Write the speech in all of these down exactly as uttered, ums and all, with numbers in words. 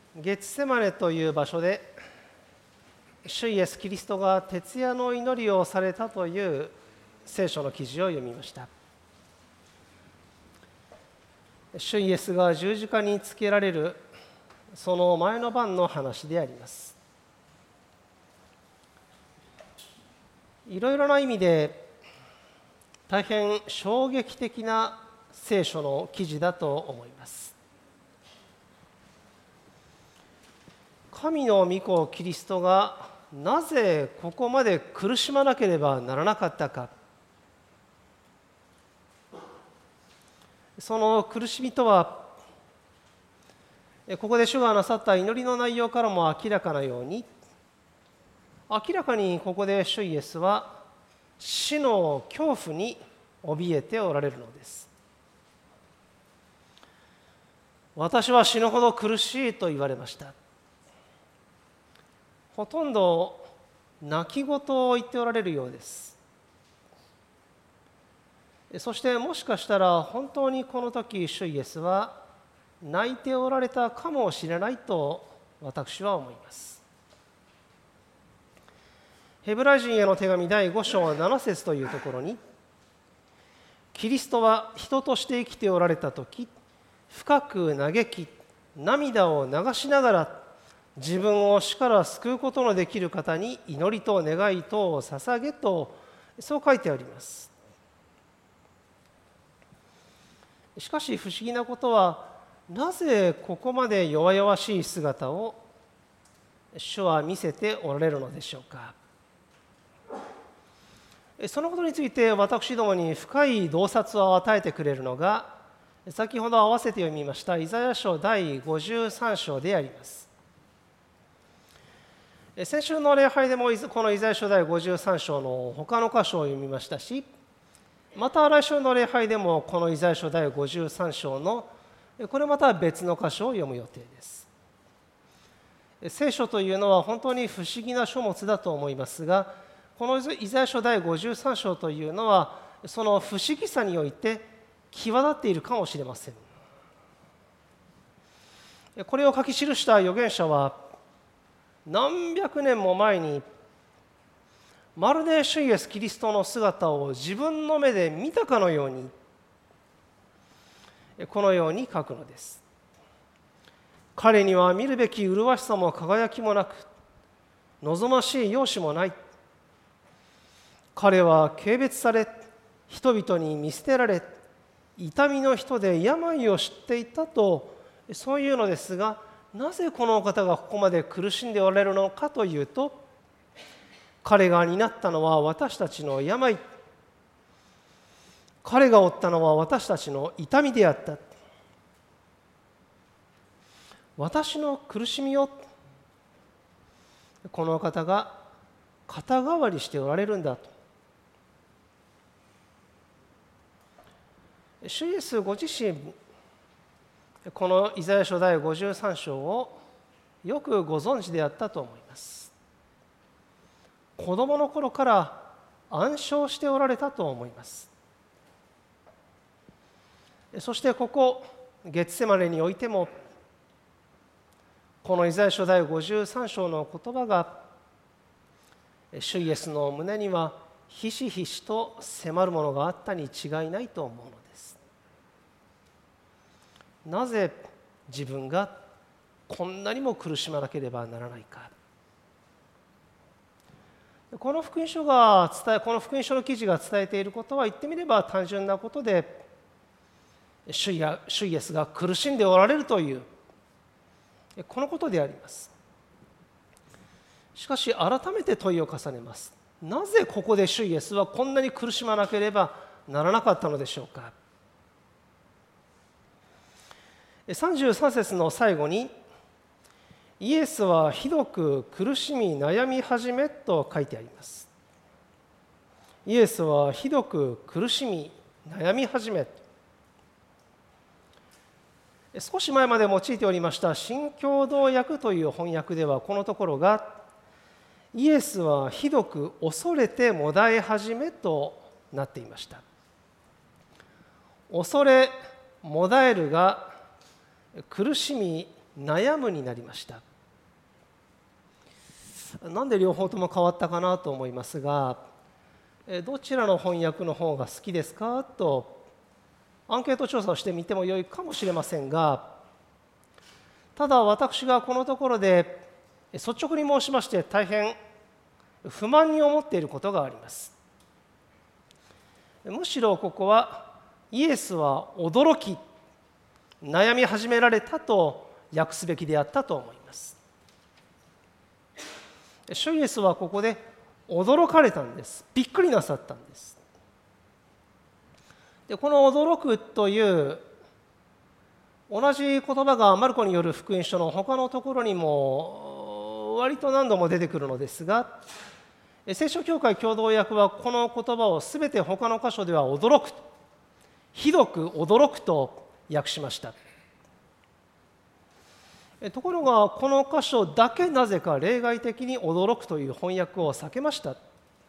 ゲツセマネという場所で主イエス・キリストが徹夜の祈りをされたという聖書の記事を読みました。主イエスが十字架につけられるその前の晩の話であります。いろいろな意味で大変衝撃的な聖書の記事だと思います。神の御子キリストがなぜここまで苦しまなければならなかったか、その苦しみとはここで主がなさった祈りの内容からも明らかなように、明らかにここで主イエスは死の恐怖に怯えておられるのです。私は死ぬほど苦しいと言われました。ほとんど泣き言を言っておられるようです。そしてもしかしたら本当にこの時主イエスは泣いておられたかもしれないと私は思います。ヘブライ人への手紙だいご章なな節というところに、キリストは人として生きておられた時、深く嘆き涙を流しながら自分を死から救うことのできる方に祈りと願いとを捧げと、そう書いてあります。しかし不思議なことは、なぜここまで弱々しい姿を主は見せておられるのでしょうか。そのことについて私どもに深い洞察を与えてくれるのが、先ほど合わせて読みましたイザヤ書だいごじゅうさん章であります。先週の礼拝でもこのイザヤ書だいごじゅうさん章の他の箇所を読みましたし、また来週の礼拝でもこのイザヤ書だいごじゅうさん章のこれまた別の箇所を読む予定です。聖書というのは本当に不思議な書物だと思いますが、このイザヤ書だいごじゅうさん章というのはその不思議さにおいて際立っているかもしれません。これを書き記した預言者は何百年も前にまるで主イエスキリストの姿を自分の目で見たかのようにこのように書くのです。彼には見るべき麗しさも輝きもなく、望ましい容姿もない。彼は軽蔑され、人々に見捨てられ、痛みの人で病を知っていたと、そういうのですが、なぜこのお方がここまで苦しんでおられるのかというと、彼が担ったのは私たちの病、彼が負ったのは私たちの痛みであった。私の苦しみをこの方が肩代わりしておられるんだと。主イエスご自身、このイザヤ書だいごじゅうさん章をよくご存知であったと思います。子供の頃から暗唱しておられたと思います。そしてここゲツセマネにおいても、このイザヤ書だいごじゅうさん章の言葉が主イエスの胸にはひしひしと迫るものがあったに違いないと思うのです。なぜ自分がこんなにも苦しまなければならないか。この福音書が伝え、この福音書の記事が伝えていることは言ってみれば単純なことで、主イエスが苦しんでおられるというこのことであります。しかし改めて問いを重ねます。なぜここで主イエスはこんなに苦しまなければならなかったのでしょうか。さんじゅうさん節の最後に、イエスはひどく苦しみ悩み始めと書いてあります。イエスはひどく苦しみ悩み始め。少し前まで用いておりました新共同訳という翻訳ではこのところが、イエスはひどく恐れてもだえ始めとなっていました。恐れもだえるが苦しみ悩むになりました。なんで両方とも変わったかなと思いますが、どちらの翻訳の方が好きですかとアンケート調査をしてみてもよいかもしれませんが、ただ私がこのところで率直に申しまして大変不満に思っていることがあります。むしろここはイエスは驚き悩み始められたと訳すべきであったと思います。主イエスはここで驚かれたんです。びっくりなさったんです。でこの驚くという同じ言葉がマルコによる福音書の他のところにも割と何度も出てくるのですが、聖書教会共同訳はこの言葉をすべて他の箇所では驚く、ひどく驚くと訳しました。ところがこの箇所だけなぜか例外的に驚くという翻訳を避けました。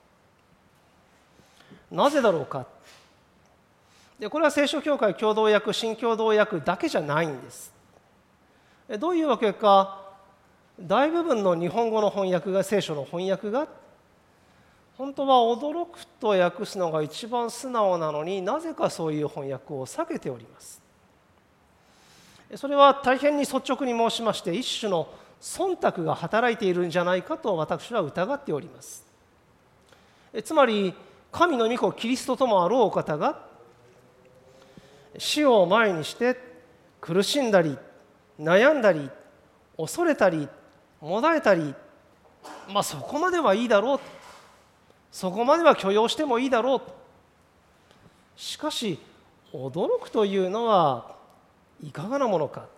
なぜだろうか。でこれは聖書教会共同訳、新共同訳だけじゃないんです。どういうわけか、大部分の日本語の翻訳が、聖書の翻訳が本当は驚くと訳すのが一番素直なのに、なぜかそういう翻訳を避けております。それは大変に率直に申しまして、一種の忖度が働いているんじゃないかと私は疑っております。つまり神の御子キリストともあろうお方が死を前にして苦しんだり悩んだり恐れたりもだえたり、まあそこまではいいだろう、そこまでは許容してもいいだろう。しかし驚くというのはいかがなものか。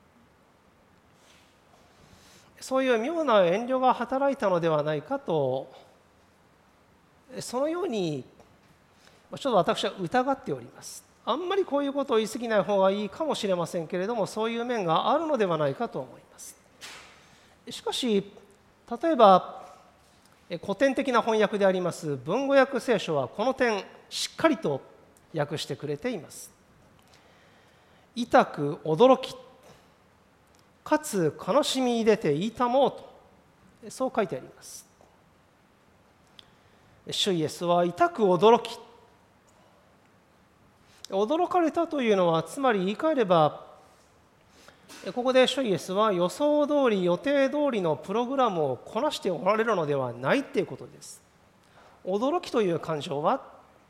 そういう妙な遠慮が働いたのではないかと、そのようにちょっと私は疑っております。あんまりこういうことを言い過ぎない方がいいかもしれませんけれども、そういう面があるのではないかと思います。しかし例えば古典的な翻訳であります文語訳聖書はこの点しっかりと訳してくれています。痛く驚きかつ悲しみに出て痛もうと、そう書いてあります。主イエスは痛く驚き、驚かれたというのは、つまり言い換えれば、ここで主イエスは予想通り予定通りのプログラムをこなしておられるのではないということです。驚きという感情は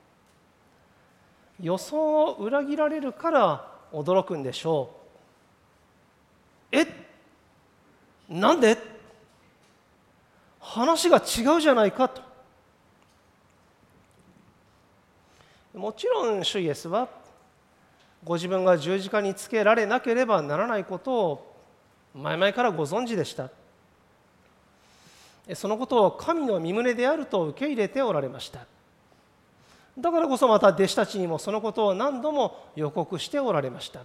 予想を裏切られるから驚くんでしょう。え、なんで？話が違うじゃないかと。もちろん主イエスはご自分が十字架につけられなければならないことを前々からご存知でした。そのことを神の御胸であると受け入れておられました。だからこそまた弟子たちにもそのことを何度も予告しておられました。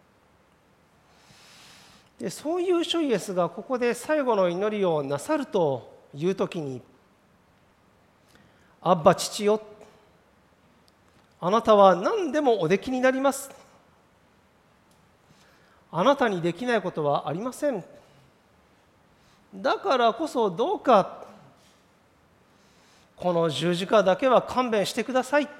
でそういう主イエスがここで最後の祈りをなさるというときに、アッバ父よ、あなたは何でもおできになります。あなたにできないことはありません。だからこそどうかこの十字架だけは勘弁してください。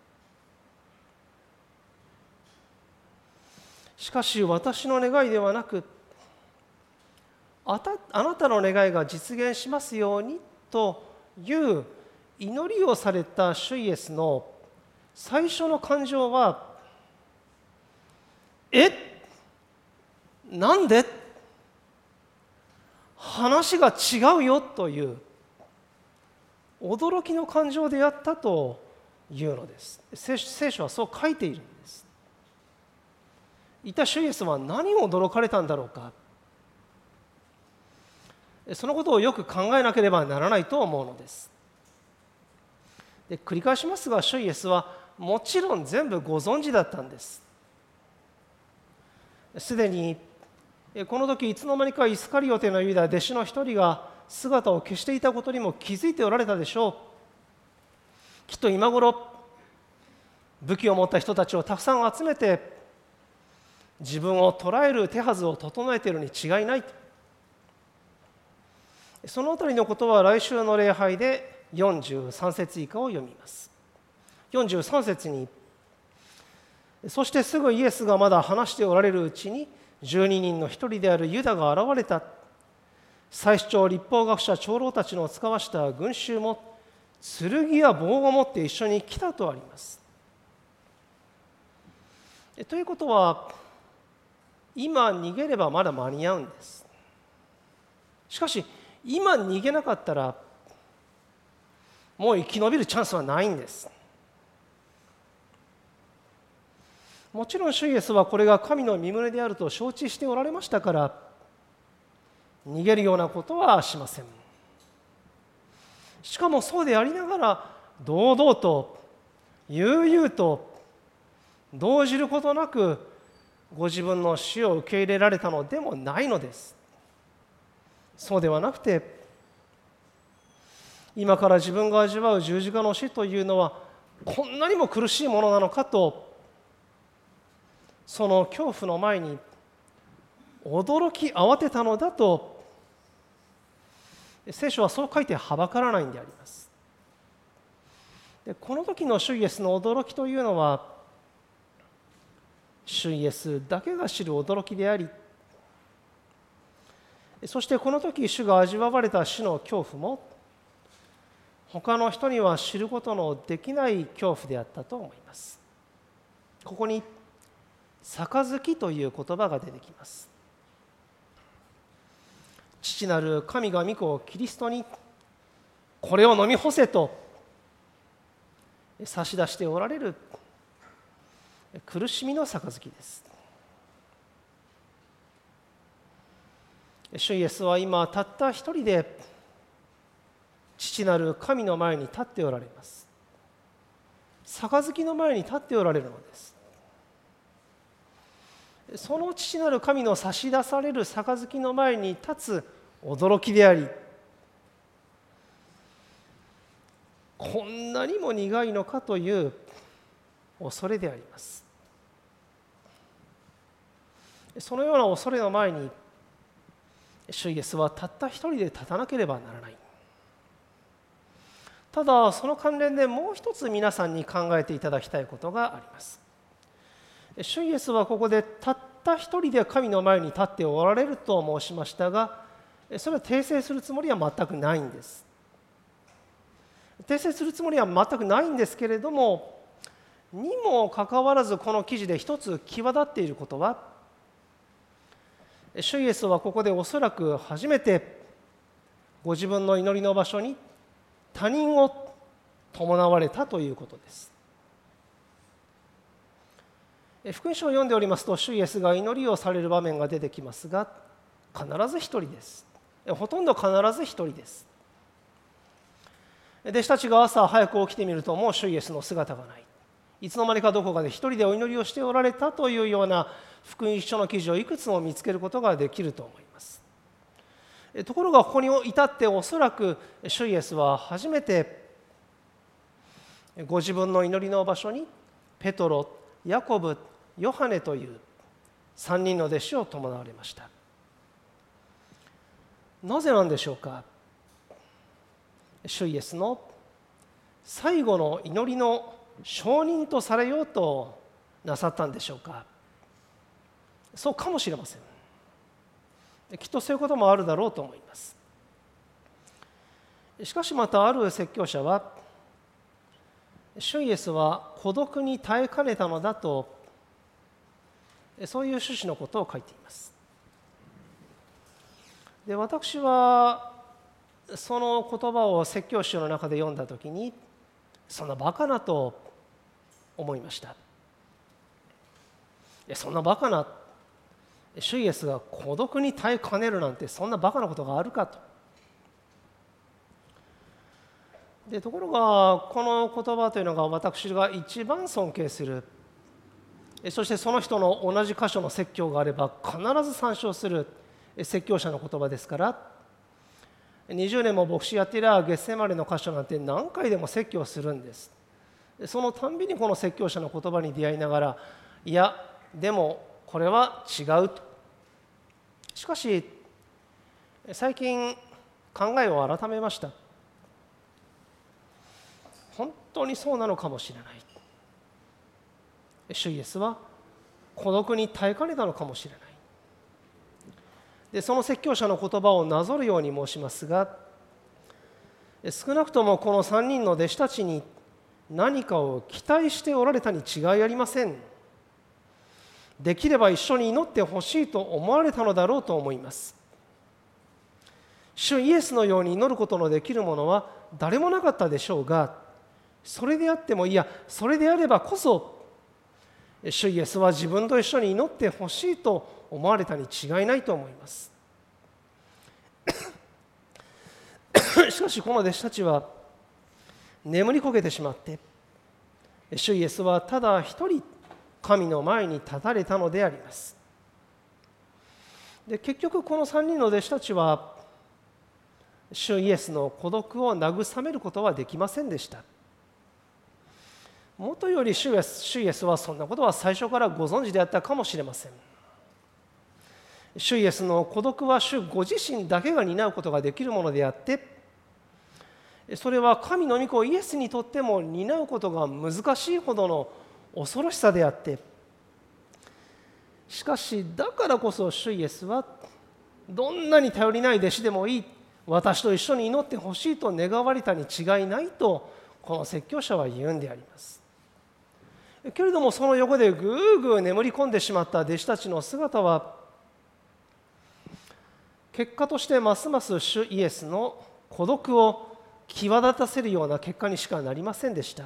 しかし私の願いではなく、あた、あなたの願いが実現しますようにという祈りをされた主イエスの最初の感情は、え、なんで？話が違うよという驚きの感情であったというのです。聖書はそう書いているんです。いた主イエスは何を驚かれたんだろうか。そのことをよく考えなければならないと思うのです。で繰り返しますが、主イエスはもちろん全部ご存知だったんです。すでにこの時いつの間にかイスカリオテのユダ弟子の一人が姿を消していたことにも気づいておられたでしょう。きっと今頃武器を持った人たちをたくさん集めて自分を捉える手はずを整えているに違いない。そのあたりのことは来週の礼拝でよんじゅうさん節以下を読みます。よんじゅうさん節に、そしてすぐイエスがまだ話しておられるうちに、じゅうににんの一人であるユダが現れた。祭司長、立法学者、長老たちの使わした群衆も剣や棒を持って一緒に来たとあります。ということは、今逃げればまだ間に合うんです。しかし今逃げなかったらもう生き延びるチャンスはないんです。もちろん主イエスはこれが神の御胸であると承知しておられましたから逃げるようなことはしません。しかもそうでありながら堂々と悠々と動じることなくご自分の死を受け入れられたのでもないのです。そうではなくて、今から自分が味わう十字架の死というのはこんなにも苦しいものなのかと、その恐怖の前に驚き慌てたのだと聖書はそう書いてはばからないんであります。でこの時の主イエスの驚きというのは主イエスだけが知る驚きであり、そしてこの時主が味わわれた死の恐怖も他の人には知ることのできない恐怖であったと思います。ここに杯という言葉が出てきます。父なる神が御子キリストにこれを飲み干せと差し出しておられる苦しみの杯です。主イエスは今たった一人で父なる神の前に立っておられます。杯の前に立っておられるのです。その父なる神の差し出される杯の前に立つ驚きであり、こんなにも苦いのかという恐れであります。そのような恐れの前に主イエスはたった一人で立たなければならない。ただその関連でもう一つ皆さんに考えていただきたいことがあります。主イエスはここでたった一人で神の前に立っておられると申しましたが、それを訂正するつもりは全くないんです。訂正するつもりは全くないんですけれども、にもかかわらずこの記事で一つ際立っていることは、主イエスはここでおそらく初めてご自分の祈りの場所に他人を伴われたということです。福音書を読んでおりますと、主イエスが祈りをされる場面が出てきますが、必ず一人です。ほとんど必ず一人です。弟子たちが朝早く起きてみると、もう主イエスの姿がない。いつの間にかどこかで一人でお祈りをしておられたというような福音書の記事をいくつも見つけることができると思います。ところがここに至っておそらく主イエスは初めてご自分の祈りの場所にペトロ、ヤコブ、ヨハネというさんにんの弟子を伴われました。なぜなんでしょうか。主イエスの最後の祈りの証人とされようとなさったんでしょうか。そうかもしれません。きっとそういうこともあるだろうと思います。しかしまたある説教者は、主イエスは孤独に耐えかねたのだと、そういう趣旨のことを書いています。で、私はその言葉を説教集の中で読んだときに、そんなバカなと思いました。そんなバカな、主イエスが孤独に耐えかねるなんて、そんなバカなことがあるかと。でところがこの言葉というのが私が一番尊敬する、そしてその人の同じ箇所の説教があれば必ず参照する説教者の言葉ですから、にじゅうねんも牧師やっていればゲッセマネの箇所なんて何回でも説教するんです。そのたんびにこの説教者の言葉に出会いながら、いやでもこれは違うと。しかし最近考えを改めました。本当にそうなのかもしれない。主イエスは孤独に耐えかねたのかもしれない。でその説教者の言葉をなぞるように申しますが、少なくともこのさんにんの弟子たちに何かを期待しておられたに違いありません。できれば一緒に祈ってほしいと思われたのだろうと思います。主イエスのように祈ることのできるものは誰もなかったでしょうが、それであっても、いやそれであればこそ主イエスは自分と一緒に祈ってほしいと思われたに違いないと思います。しかしこの弟子たちは眠りこけてしまって、主イエスはただ一人神の前に立たれたのであります。で結局このさんにんの弟子たちは主イエスの孤独を慰めることはできませんでした。もとより主イエス、主イエスはそんなことは最初からご存知であったかもしれません。主イエスの孤独は主ご自身だけが担うことができるものであって、それは神の御子イエスにとっても担うことが難しいほどの恐ろしさであって、しかしだからこそ主イエスはどんなに頼りない弟子でもいい、私と一緒に祈ってほしいと願われたに違いないとこの説教者は言うんであります。けれどもその横でぐーぐー眠り込んでしまった弟子たちの姿は、結果としてますます主イエスの孤独を際立たせるような結果にしかなりませんでした。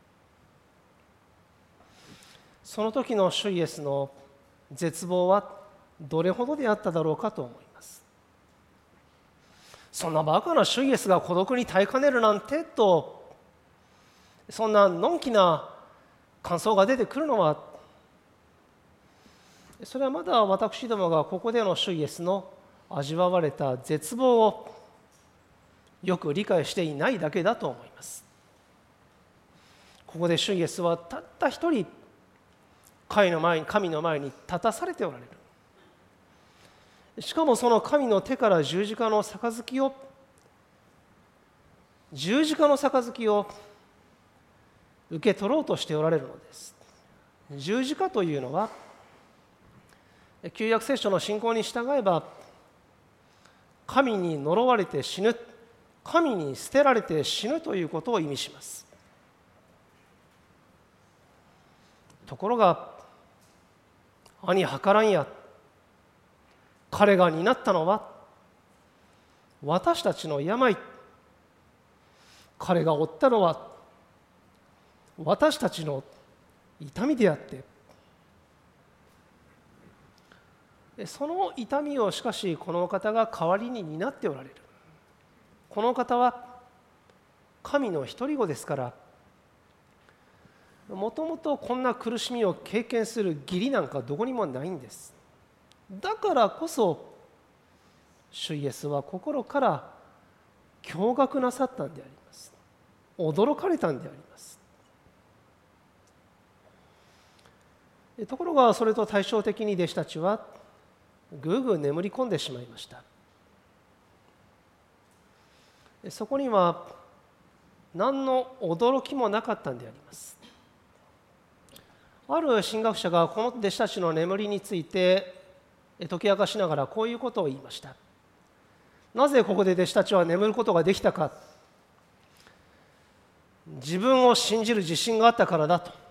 その時の主イエスの絶望はどれほどであっただろうかと思います。そんなバカな主イエスが孤独に耐えかねるなんてと、そんなのんきな感想が出てくるのは、それはまだ私どもがここでの主イエスの味わわれた絶望をよく理解していないだけだと思います。ここで主イエスはたった一人神の前に、神の前に立たされておられる。しかもその神の手から十字架の杯を十字架の杯を受け取ろうとしておられるのです。十字架というのは旧約聖書の信仰に従えば、神に呪われて死ぬ、神に捨てられて死ぬということを意味します。ところが兄はからんや、彼が担ったのは私たちの病、彼が負ったのは私たちの痛みであって、その痛みをしかしこの方が代わりに担っておられる。この方は神の一人子ですから、もともとこんな苦しみを経験する義理なんかどこにもないんです。だからこそ主イエスは心から驚愕なさったんであります。驚かれたんであります。ところがそれと対照的に弟子たちはぐーぐー眠り込んでしまいました。そこには何の驚きもなかったんであります。ある神学者がこの弟子たちの眠りについて解き明かしながらこういうことを言いました。なぜここで弟子たちは眠ることができたか。自分を信じる自信があったからだと。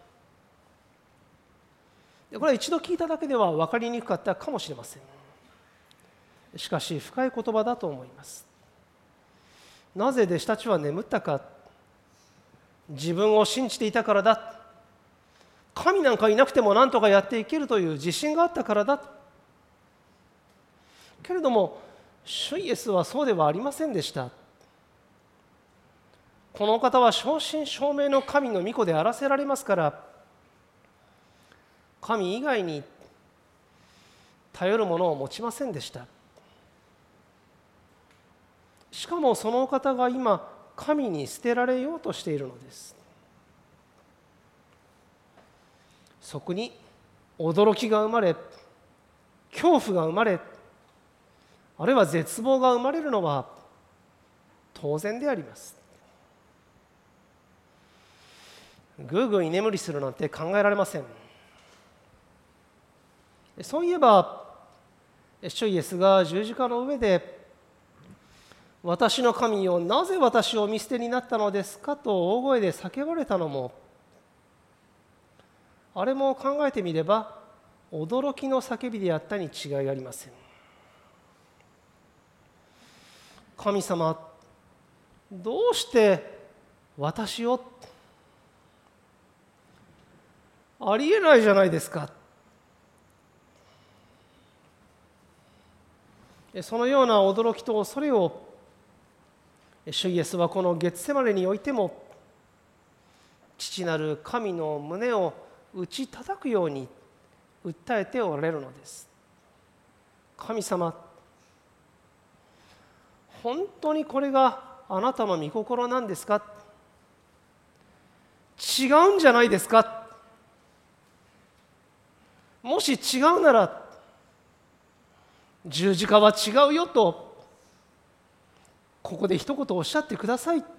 これは一度聞いただけでは分かりにくかったかもしれません。しかし深い言葉だと思います。なぜ弟子たちは眠ったか。自分を信じていたからだ。神なんかいなくても何とかやっていけるという自信があったからだ。けれども主イエスはそうではありませんでした。この方は正真正銘の神の御子であらせられますから、神以外に頼るものを持ちませんでした。しかもそのお方が今神に捨てられようとしているのです。そこに驚きが生まれ、恐怖が生まれ、あるいは絶望が生まれるのは当然であります。ぐうぐう居眠りするなんて考えられません。そういえば、主イエスが十字架の上で、私の神よ、なぜ私を見捨てになったのですかと大声で叫ばれたのも、あれも考えてみれば驚きの叫びであったに違いありません。神様、どうして私を、ありえないじゃないですか。そのような驚きと恐れを主イエスはこのゲッセマネにおいても父なる神の胸を打ち叩くように訴えておられるのです。神様、本当にこれがあなたの御心なんですか？違うんじゃないですか？もし違うなら十字架は違うよとここで一言おっしゃってください。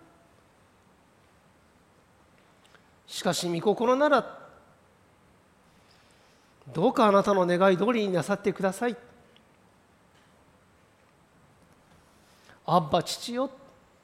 しかし御心ならどうかあなたの願い通りになさってください。アッバ父よ、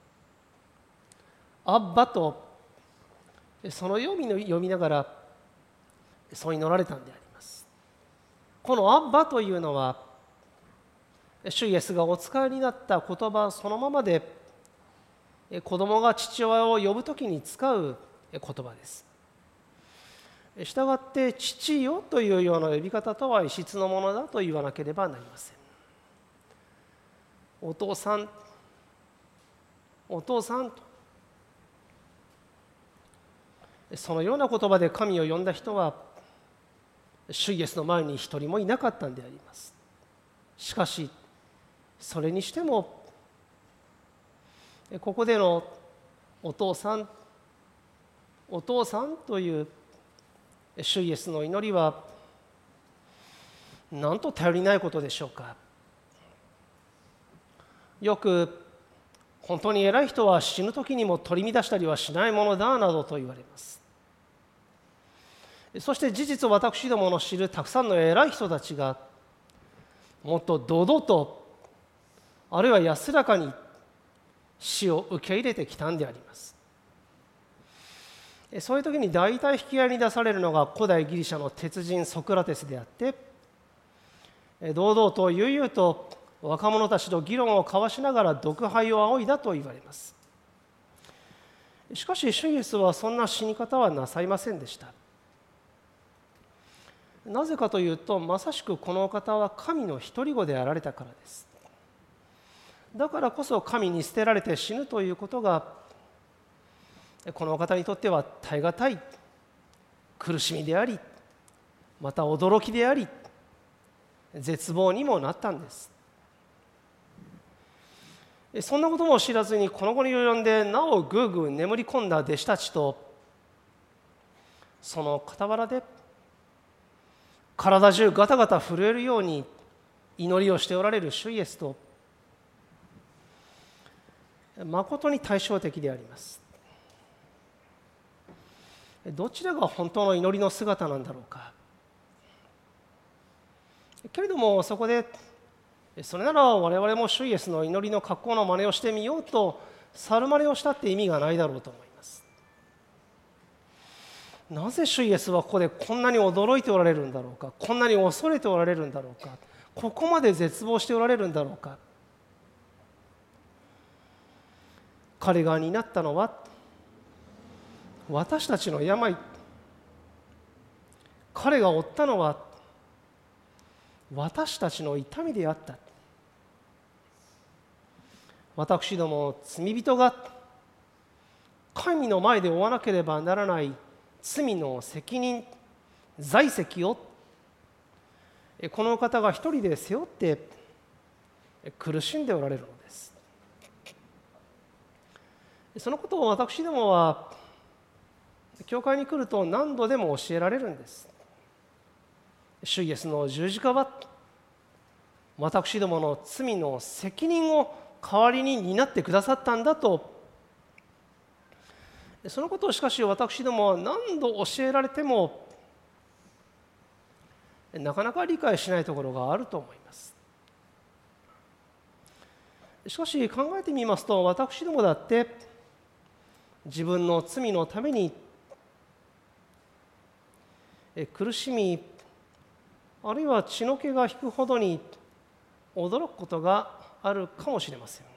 アッバとその読みの読みながらそう祈られたんであります。このアッバというのは主イエスがお使いになった言葉そのままで子供が父親を呼ぶときに使う言葉です。したがって父よというような呼び方とは異質のものだと言わなければなりません。お父さん、お父さんとそのような言葉で神を呼んだ人は主イエスの前に一人もいなかったんであります。しかしそれにしてもここでのお父さん、お父さんという主イエスの祈りはなんと頼りないことでしょうか。よく本当に偉い人は死ぬ時にも取り乱したりはしないものだなどと言われます。そして事実私どもの知るたくさんの偉い人たちがもっと堂々とあるいは安らかに死を受け入れてきたんであります。そういう時に大体引き合いに出されるのが古代ギリシャの鉄人ソクラテスであって、堂々と悠々と若者たちと議論を交わしながら毒杯を仰いだと言われます。しかし主イエスはそんな死に方はなさいませんでした。なぜかというと、まさしくこのお方は神の独り子であられたからです。だからこそ神に捨てられて死ぬということがこのお方にとっては耐え難い苦しみであり、また驚きであり、絶望にもなったんです。そんなことも知らずにこの期に及んでなおぐうぐう眠り込んだ弟子たちと、その傍らで体中ガタガタ震えるように祈りをしておられる主イエスと、誠に対照的であります。どちらが本当の祈りの姿なんだろうか。けれどもそこでそれなら我々も主イエスの祈りの格好の真似をしてみようと猿真似をしたって意味がないだろうと思います。なぜ主イエスはここでこんなに驚いておられるんだろうか、こんなに恐れておられるんだろうか、ここまで絶望しておられるんだろうか。彼が担ったのは私たちの病、彼が負ったのは私たちの痛みであった。私ども罪人が神の前で負わなければならない罪の責任、罪責をこの方が一人で背負って苦しんでおられるのです。そのことを私どもは教会に来ると何度でも教えられるんです。 主イエスの十字架は私どもの罪の責任を代わりに担ってくださったんだと、そのことをしかし私どもは何度教えられてもなかなか理解しないところがあると思います。しかし考えてみますと、私どもだって自分の罪のために苦しみ、あるいは血の気が引くほどに驚くことがあるかもしれません。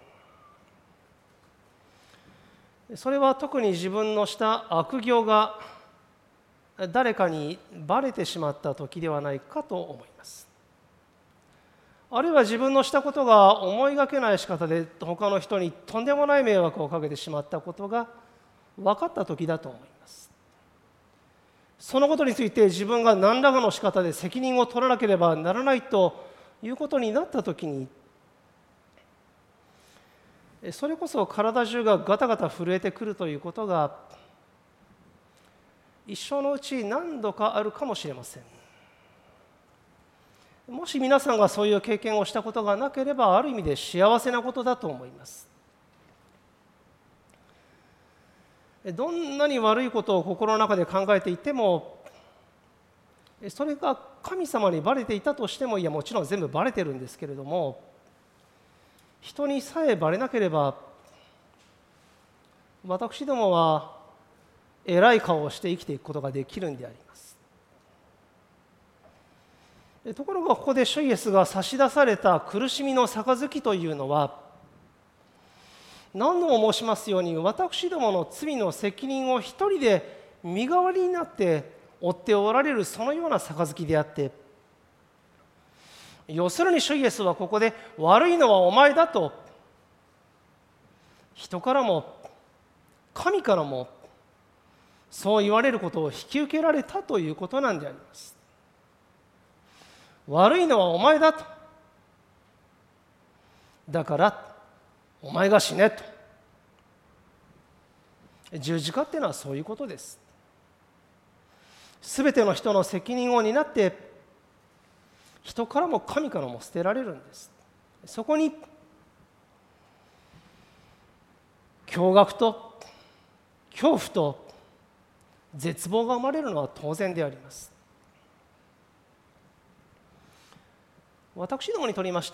それは特に自分のした悪行が誰かにバレてしまった時ではないかと思います。あるいは自分のしたことが思いがけない仕方で他の人にとんでもない迷惑をかけてしまったことが分かった時だと思います。そのことについて自分が何らかの仕方で責任を取らなければならないということになった時に、それこそ体中がガタガタ震えてくるということが一生のうち何度かあるかもしれません。もし皆さんがそういう経験をしたことがなければ、ある意味で幸せなことだと思います。どんなに悪いことを心の中で考えていても、それが神様にバレていたとしても、いやもちろん全部バレてるんですけれども、人にさえバレなければ私どもは偉い顔をして生きていくことができるんであります。ところがここで主イエスが差し出された苦しみの杯というのは、何度も申しますように私どもの罪の責任を一人で身代わりになって負っておられるそのような杯であって、要するに主イエスはここで悪いのはお前だと人からも神からもそう言われることを引き受けられたということなんであります。悪いのはお前だと、だからお前が死ねと。十字架っていうのはそういうことです。すべての人の責任を担って人からも神からも捨てられるんです。そこに驚愕と恐怖と絶望が生まれるのは当然であります。私どもにとりまして、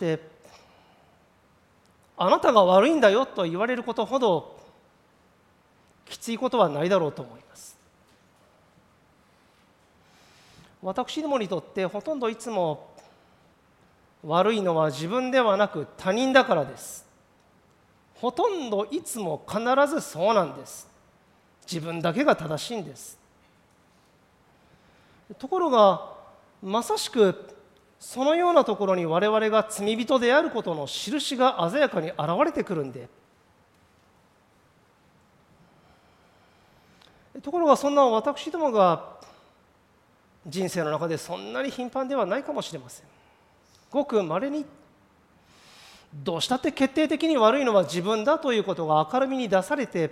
あなたが悪いんだよと言われることほどきついことはないだろうと思います。私どもにとってほとんどいつも悪いのは自分ではなく他人だからです。ほとんどいつも必ずそうなんです。自分だけが正しいんです。ところがまさしくそのようなところに我々が罪人であることの印が鮮やかに現れてくるんで、ところがそんな私どもが人生の中でそんなに頻繁ではないかもしれません。ごく稀にどうしたって決定的に悪いのは自分だということが明るみに出されて、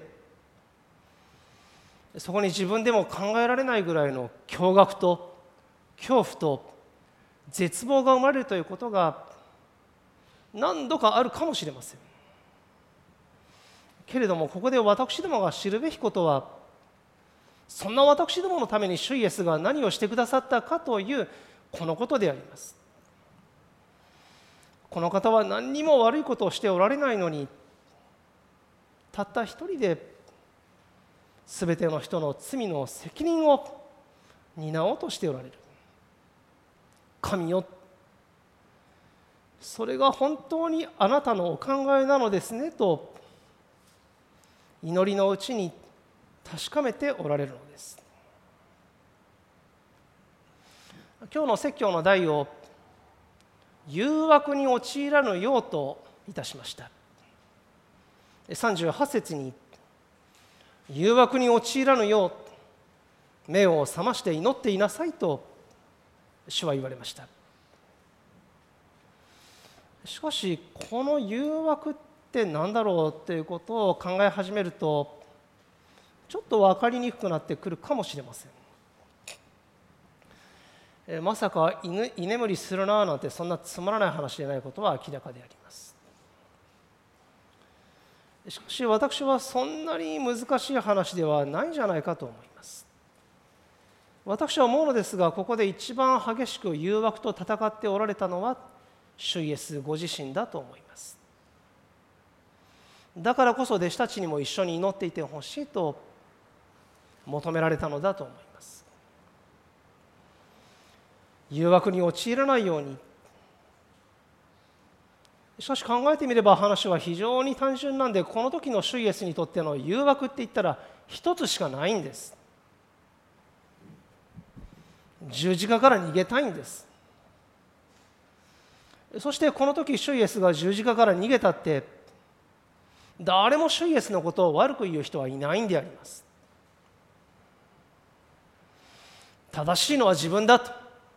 そこに自分でも考えられないぐらいの驚愕と恐怖と絶望が生まれるということが何度かあるかもしれません。けれどもここで私どもが知るべきことは、そんな私どものために主イエスが何をしてくださったかというこのことであります。この方は何にも悪いことをしておられないのに、たった一人で全ての人の罪の責任を担おうとしておられる。神よ、それが本当にあなたのお考えなのですねと祈りのうちに確かめておられるのです。今日の説教の題を誘惑に陥らぬようといたしました。さんじゅうはち節に誘惑に陥らぬよう目を覚まして祈っていなさいと主は言われました。しかしこの誘惑って何だろうということを考え始めるとちょっと分かりにくくなってくるかもしれません。 まさか居眠りするななんてそんなつまらない話でないことは明らかであります。しかし私はそんなに難しい話ではないんじゃないかと思います。私は思うのですが、ここで一番激しく誘惑と戦っておられたのは主イエスご自身だと思います。だからこそ弟子たちにも一緒に祈っていてほしいと求められたのだと思います。誘惑に陥らないように。しかし考えてみれば話は非常に単純なんで、この時の主イエスにとっての誘惑って言ったら一つしかないんです。十字架から逃げたいんです。そしてこの時主イエスが十字架から逃げたって、誰も主イエスのことを悪く言う人はいないんであります。正しいのは自分だと、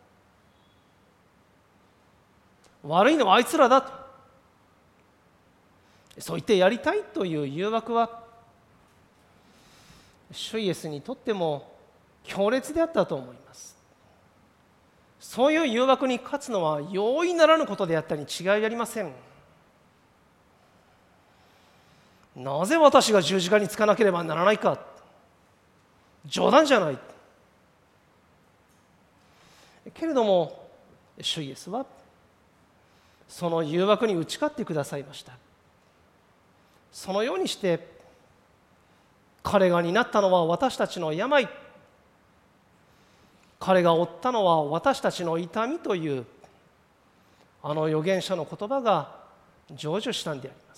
悪いのはあいつらだと、そう言ってやりたいという誘惑は主イエスにとっても強烈であったと思います。そういう誘惑に勝つのは容易ならぬことであったに違いありません。なぜ私が十字架につかなければならないか、冗談じゃない。けれども主イエスはその誘惑に打ち勝ってくださいました。そのようにして彼が担ったのは私たちの病、彼が負ったのは私たちの痛みというあの預言者の言葉が成就したんであります。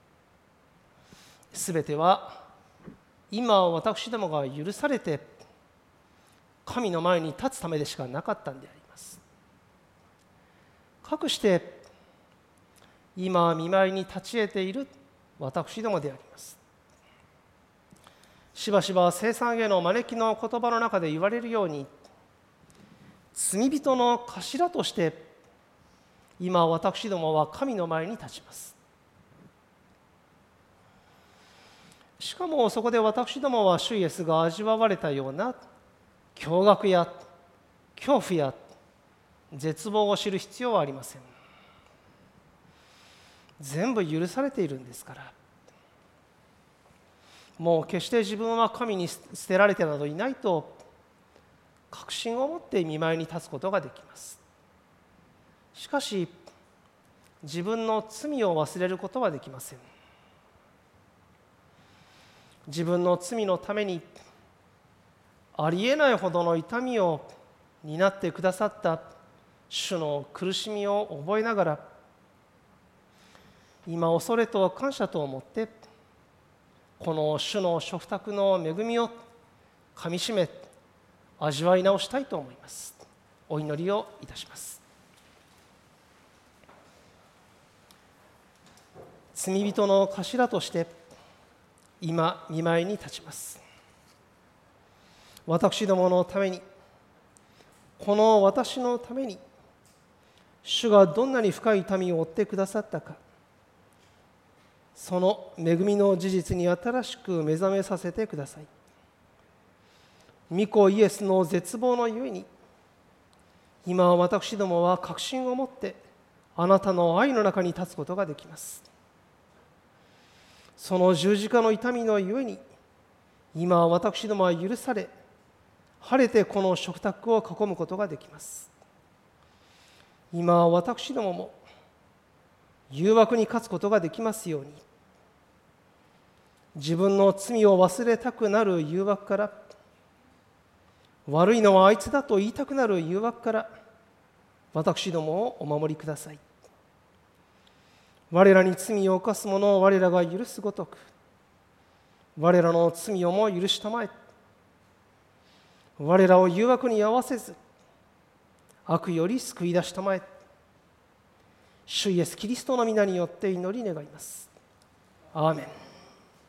すべては今私どもが許されて神の前に立つためでしかなかったんであります。かくして今見舞いに立ち得ている私どもであります。しばしば聖餐への招きの言葉の中で言われるように、罪人の頭として今私どもは神の前に立ちます。しかもそこで私どもは主イエスが味わわれたような驚愕や恐怖や絶望を知る必要はありません。全部許されているんですから。もう決して自分は神に捨てられてなどいないと確信を持って見舞いに立つことができます。しかし自分の罪を忘れることはできません。自分の罪のためにありえないほどの痛みを担ってくださった主の苦しみを覚えながら、今恐れと感謝と思ってこの主の食卓の恵みをかみしめ味わい直したいと思います。お祈りをいたします。罪人の頭として今見舞いに立ちます。私どものために、この私のために主がどんなに深い痛みを負ってくださったか、その恵みの事実に新しく目覚めさせてください。御子イエスの絶望のゆえに、今私どもは確信を持ってあなたの愛の中に立つことができます。その十字架の痛みのゆえに、今私どもは許され、晴れてこの食卓を囲むことができます。今私どもも誘惑に勝つことができますように、自分の罪を忘れたくなる誘惑から、悪いのはあいつだと言いたくなる誘惑から私どもをお守りください。我らに罪を犯す者を我らが許すごとく、我らの罪をも許したまえ。我らを誘惑に合わせず悪より救い出したまえ。主イエスキリストの皆によって祈り願います。アーメン。